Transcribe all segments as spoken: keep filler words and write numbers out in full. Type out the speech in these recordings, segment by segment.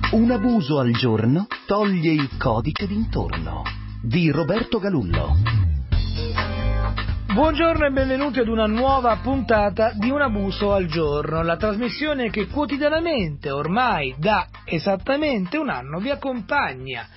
Un abuso al giorno toglie il codice d'intorno di Roberto Galullo. Buongiorno e benvenuti ad una nuova puntata di Un abuso al giorno, la trasmissione che quotidianamente, ormai da esattamente un anno, vi accompagna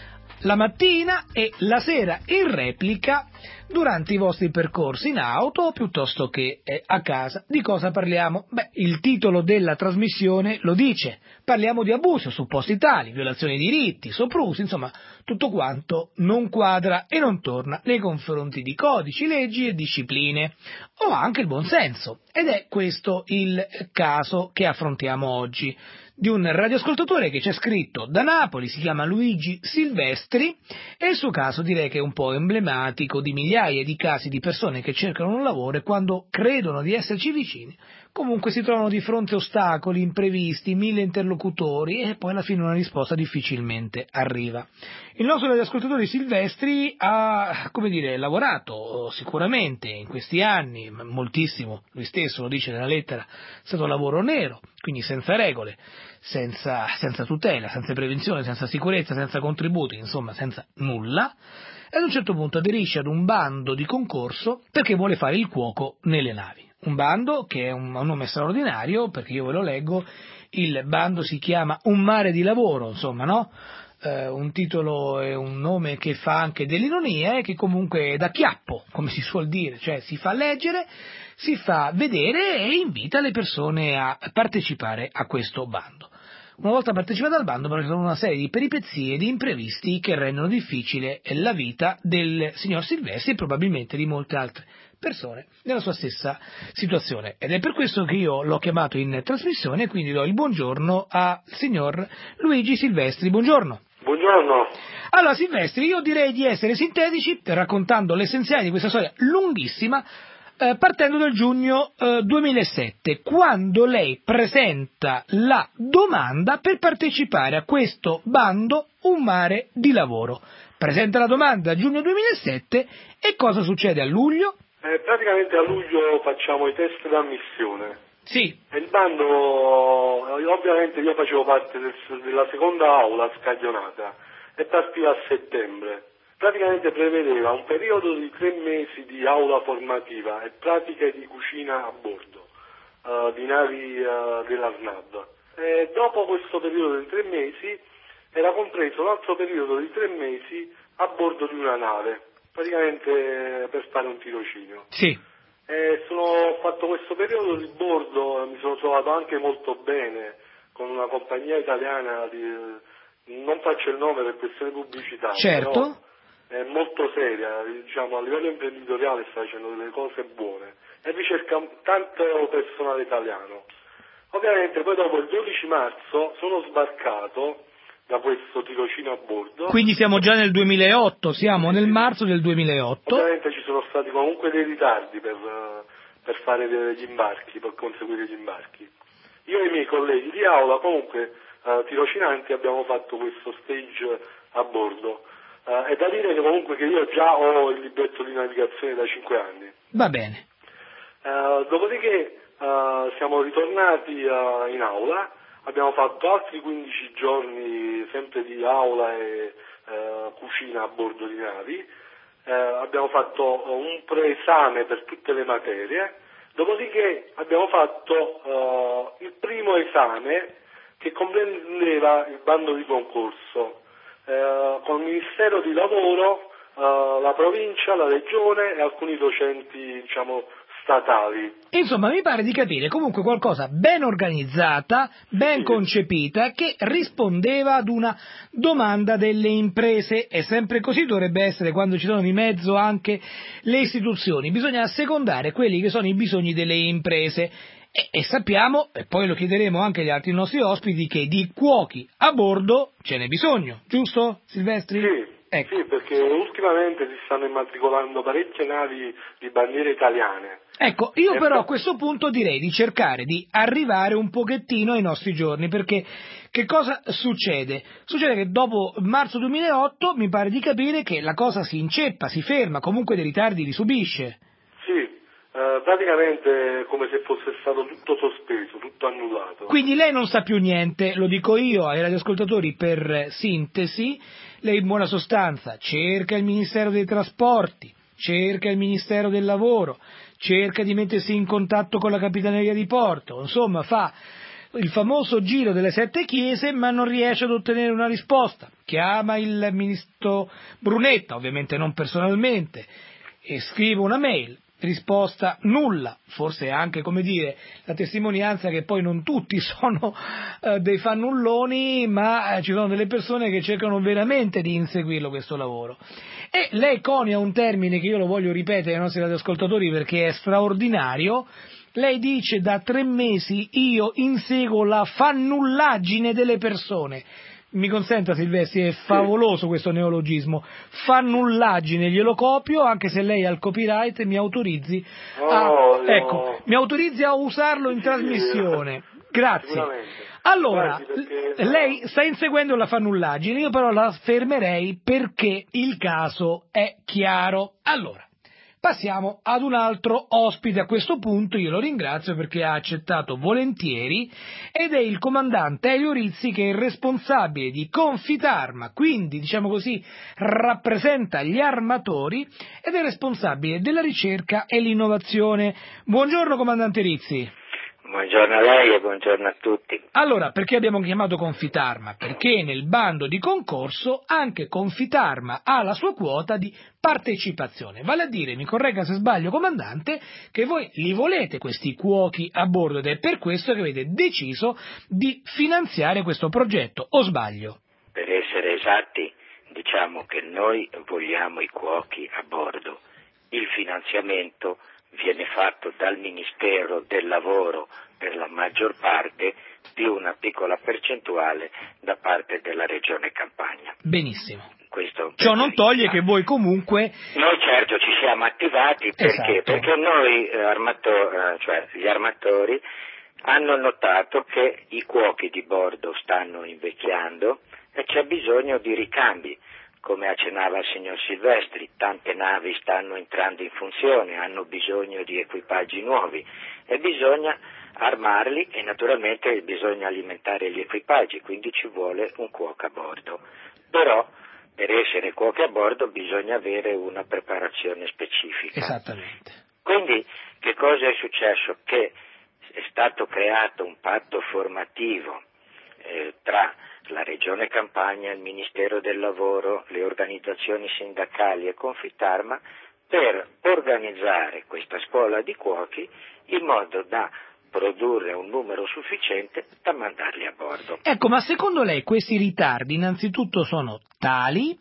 la mattina e la sera in replica durante i vostri percorsi in auto o piuttosto che eh, a casa. Di cosa parliamo? Beh, il titolo della trasmissione lo dice. Parliamo di abuso, supposti tali, violazioni di diritti, soprusi, insomma, tutto quanto non quadra e non torna nei confronti di codici, leggi e discipline, o anche il buonsenso. Ed è questo il caso che affrontiamo oggi, di un radioascoltatore che ci ha scritto da Napoli, si chiama Luigi Silvestri, e il suo caso direi che è un po' emblematico di migliaia di casi di persone che cercano un lavoro e quando credono di esserci vicini, comunque si trovano di fronte a ostacoli imprevisti, mille interlocutori e poi alla fine una risposta difficilmente arriva. Il nostro radioascoltatore Silvestri ha, come dire, lavorato sicuramente in questi anni, moltissimo, lui stesso lo dice nella lettera, è stato lavoro nero, quindi senza regole, senza, senza tutela, senza prevenzione, senza sicurezza, senza contributi, insomma senza nulla, e ad un certo punto aderisce ad un bando di concorso perché vuole fare il cuoco nelle navi. Un bando che è un, un nome straordinario, perché io ve lo leggo, il bando si chiama Un mare di lavoro, insomma, no? Uh, un titolo e un nome che fa anche dell'ironia e che comunque è da chiappo, come si suol dire, cioè si fa leggere, si fa vedere e invita le persone a partecipare a questo bando. Una volta partecipato al bando, però ci sono una serie di peripezie e di imprevisti che rendono difficile la vita del signor Silvestri e probabilmente di molte altre persone nella sua stessa situazione. Ed è per questo che io l'ho chiamato in trasmissione e quindi do il buongiorno al signor Luigi Silvestri. Buongiorno. Buongiorno. Allora Silvestri, io direi di essere sintetici raccontando l'essenziale di questa storia lunghissima, eh, partendo dal giugno eh, duemilasette, quando lei presenta la domanda per partecipare a questo bando Un mare di lavoro. Presenta la domanda a giugno duemilasette e cosa succede a luglio? Eh, praticamente a luglio facciamo i test d'ammissione. Sì. E il bando, ovviamente io facevo parte del, della seconda aula scaglionata e partiva a settembre. Praticamente prevedeva un periodo di tre mesi di aula formativa e pratiche di cucina a bordo uh, di navi uh, della S N A D. E dopo questo periodo di tre mesi era compreso un altro periodo di tre mesi a bordo di una nave, praticamente per fare un tirocinio. Sì. Eh, sono, ho fatto questo periodo di bordo, mi sono trovato anche molto bene con una compagnia italiana, di, non faccio il nome per questioni pubblicitarie, certo. Però è molto seria, diciamo, a livello imprenditoriale sta facendo delle cose buone e ricerca tanto personale italiano. Ovviamente poi dopo il dodici marzo sono sbarcato da questo tirocinio a bordo. Quindi siamo già nel duemilaotto, siamo nel marzo del duemilaotto. Ovviamente ci sono stati comunque dei ritardi per, per fare degli imbarchi, per conseguire gli imbarchi. Io e i miei colleghi di aula, comunque uh, tirocinanti, abbiamo fatto questo stage a bordo. Uh, è da dire che comunque che io già ho il libretto di navigazione da cinque anni. Va bene. Uh, dopodiché uh, siamo ritornati uh, in aula. Abbiamo fatto altri quindici giorni sempre di aula e eh, cucina a bordo di navi, eh, abbiamo fatto un preesame per tutte le materie, dopodiché abbiamo fatto eh, il primo esame che comprendeva il bando di concorso, eh, con il Ministero di Lavoro, eh, la provincia, la regione e alcuni docenti, diciamo, statali. Insomma, mi pare di capire comunque qualcosa ben organizzata, ben sì. concepita, che rispondeva ad una domanda delle imprese, e sempre così dovrebbe essere quando ci sono di mezzo anche le istituzioni. Bisogna assecondare quelli che sono i bisogni delle imprese. E, e sappiamo, e poi lo chiederemo anche agli altri nostri ospiti, che di cuochi a bordo ce n'è bisogno, giusto Silvestri? Sì. Ecco. Sì, perché ultimamente si stanno immatricolando parecchie navi di bandiere italiane. Ecco, io però a questo punto direi di cercare di arrivare un pochettino ai nostri giorni, perché che cosa succede? Succede che dopo marzo duemilaotto mi pare di capire che la cosa si inceppa, si ferma, comunque dei ritardi li subisce. Sì, eh, praticamente come se fosse stato tutto sospeso, tutto annullato. Quindi lei non sa più niente, lo dico io ai radioascoltatori per sintesi, lei in buona sostanza cerca il Ministero dei Trasporti, cerca il Ministero del Lavoro, cerca di mettersi in contatto con la Capitaneria di Porto, insomma fa il famoso giro delle sette chiese ma non riesce ad ottenere una risposta. Chiama il ministro Brunetta, ovviamente non personalmente, e scrive una mail, risposta nulla, forse anche, come dire, la testimonianza che poi non tutti sono eh, dei fannulloni, ma eh, ci sono delle persone che cercano veramente di inseguirlo questo lavoro. E lei conia un termine che io lo voglio ripetere ai nostri radioascoltatori perché è straordinario. Lei dice: da tre mesi io inseguo la fannullaggine delle persone. Mi consenta, Silvestri, è favoloso questo neologismo. Fannullaggine, glielo copio, anche se lei ha il copyright e mi autorizzi a, Oh, ecco, no. mi autorizzi a usarlo in Sì, trasmissione. Grazie. Sicuramente. Allora, Guardi, perché, lei no. sta inseguendo la fannullaggine, io però la fermerei perché il caso è chiaro. Allora, passiamo ad un altro ospite. A questo punto io lo ringrazio perché ha accettato volentieri, ed è il comandante Elio Rizzi, che è il responsabile di Confitarma, quindi diciamo così rappresenta gli armatori ed è responsabile della ricerca e l'innovazione. Buongiorno comandante Rizzi. Buongiorno a lei e buongiorno a tutti. Allora, perché abbiamo chiamato Confitarma? Perché nel bando di concorso anche Confitarma ha la sua quota di partecipazione. Vale a dire, mi corregga se sbaglio comandante, che voi li volete questi cuochi a bordo ed è per questo che avete deciso di finanziare questo progetto, o sbaglio? Per essere esatti, diciamo che noi vogliamo i cuochi a bordo. Il finanziamento viene fatto dal Ministero del Lavoro per la maggior parte, più una piccola percentuale da parte della Regione Campania. Benissimo. Questo Ciò non toglie che voi comunque... Noi certo ci siamo attivati perché, Esatto. perché noi, eh, armato, eh, cioè gli armatori, hanno notato che i cuochi di bordo stanno invecchiando e c'è bisogno di ricambi. Come accennava il signor Silvestri, tante navi stanno entrando in funzione, hanno bisogno di equipaggi nuovi e bisogna armarli e naturalmente bisogna alimentare gli equipaggi, quindi ci vuole un cuoco a bordo. Però per essere cuochi a bordo bisogna avere una preparazione specifica. Esattamente. Quindi che cosa è successo? Che è stato creato un patto formativo eh, tra la Regione Campania, il Ministero del Lavoro, le organizzazioni sindacali e Confitarma per organizzare questa scuola di cuochi in modo da produrre un numero sufficiente da mandarli a bordo. Ecco, ma secondo lei questi ritardi innanzitutto sono tali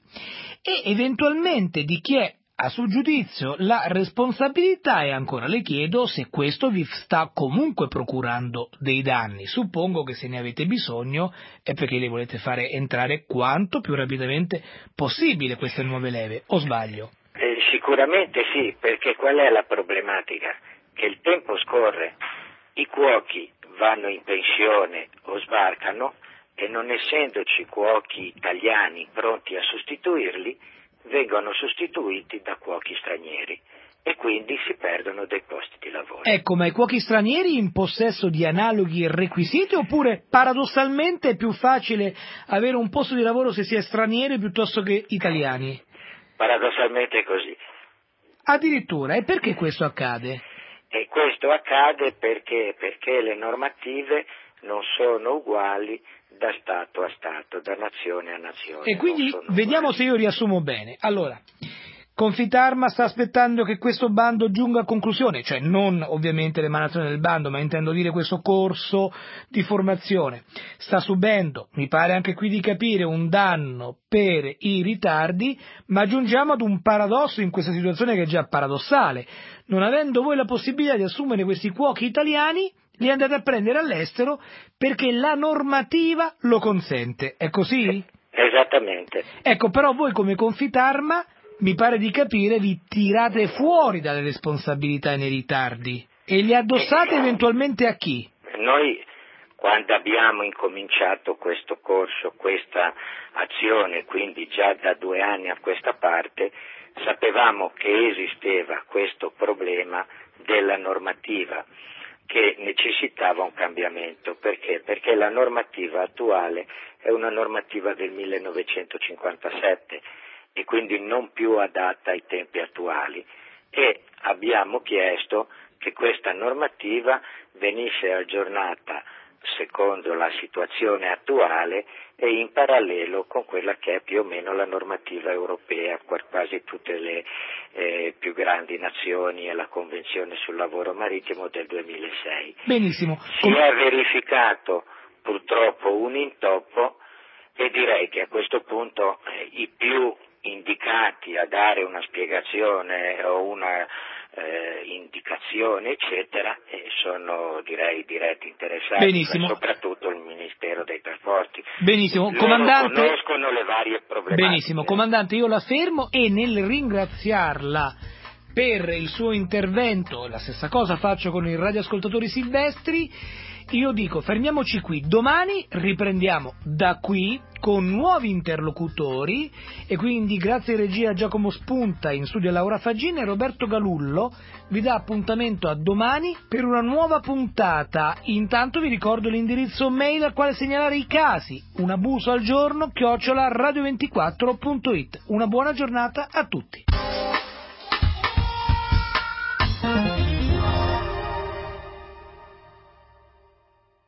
e eventualmente di chi è a suo giudizio la responsabilità, e ancora le chiedo se questo vi sta comunque procurando dei danni? Suppongo che se ne avete bisogno è perché le volete fare entrare quanto più rapidamente possibile queste nuove leve, o sbaglio? Eh, sicuramente sì, perché qual è la problematica? Che il tempo scorre, i cuochi vanno in pensione o sbarcano e non essendoci cuochi italiani pronti a sostituirli, vengono sostituiti da cuochi stranieri e quindi si perdono dei posti di lavoro. Ecco, ma i cuochi stranieri in possesso di analoghi requisiti, oppure paradossalmente è più facile avere un posto di lavoro se si è stranieri piuttosto che italiani? Paradossalmente è così. Addirittura, e perché questo accade? E questo accade perché, perché le normative non sono uguali da Stato a Stato, da nazione a nazione. E quindi non vediamo uguali. se io riassumo bene. Allora, Confitarma sta aspettando che questo bando giunga a conclusione, cioè non ovviamente l'emanazione del bando, ma intendo dire questo corso di formazione. Sta subendo, mi pare anche qui di capire, un danno per i ritardi, ma giungiamo ad un paradosso in questa situazione che è già paradossale. Non avendo voi la possibilità di assumere questi cuochi italiani, li andate a prendere all'estero perché la normativa lo consente. È così? Esattamente. Ecco, però voi come Confitarma, mi pare di capire, vi tirate fuori dalle responsabilità nei ritardi e li addossate eventualmente a chi? Noi, quando abbiamo incominciato questo corso, questa azione, quindi già da due anni a questa parte, sapevamo che esisteva questo problema della normativa, che necessitava un cambiamento. Perché? Perché la normativa attuale è una normativa del millenovecentocinquantasette e quindi non più adatta ai tempi attuali, e abbiamo chiesto che questa normativa venisse aggiornata secondo la situazione attuale e in parallelo con quella che è più o meno la normativa europea, quasi tutte le eh, più grandi nazioni, e la Convenzione sul lavoro marittimo del duemilasei. Benissimo. Si è verificato purtroppo un intoppo, e direi che a questo punto eh, i più indicati a dare una spiegazione o una eh, indicazione eccetera e sono, direi, diretti interessati. Benissimo. Soprattutto il Ministero dei Trasporti. Benissimo, Loro comandante. conoscono le varie problematiche. Benissimo, comandante, io la fermo, e nel ringraziarla per il suo intervento, la stessa cosa faccio con i radioascoltatori silvestri. Io dico, fermiamoci qui, domani riprendiamo da qui con nuovi interlocutori, e quindi grazie regia Giacomo Spunta, in studio Laura Faggina, e Roberto Galullo vi dà appuntamento a domani per una nuova puntata. Intanto vi ricordo l'indirizzo mail al quale segnalare i casi, un abuso al giorno chiocciola radio ventiquattro punto it. Una buona giornata a tutti.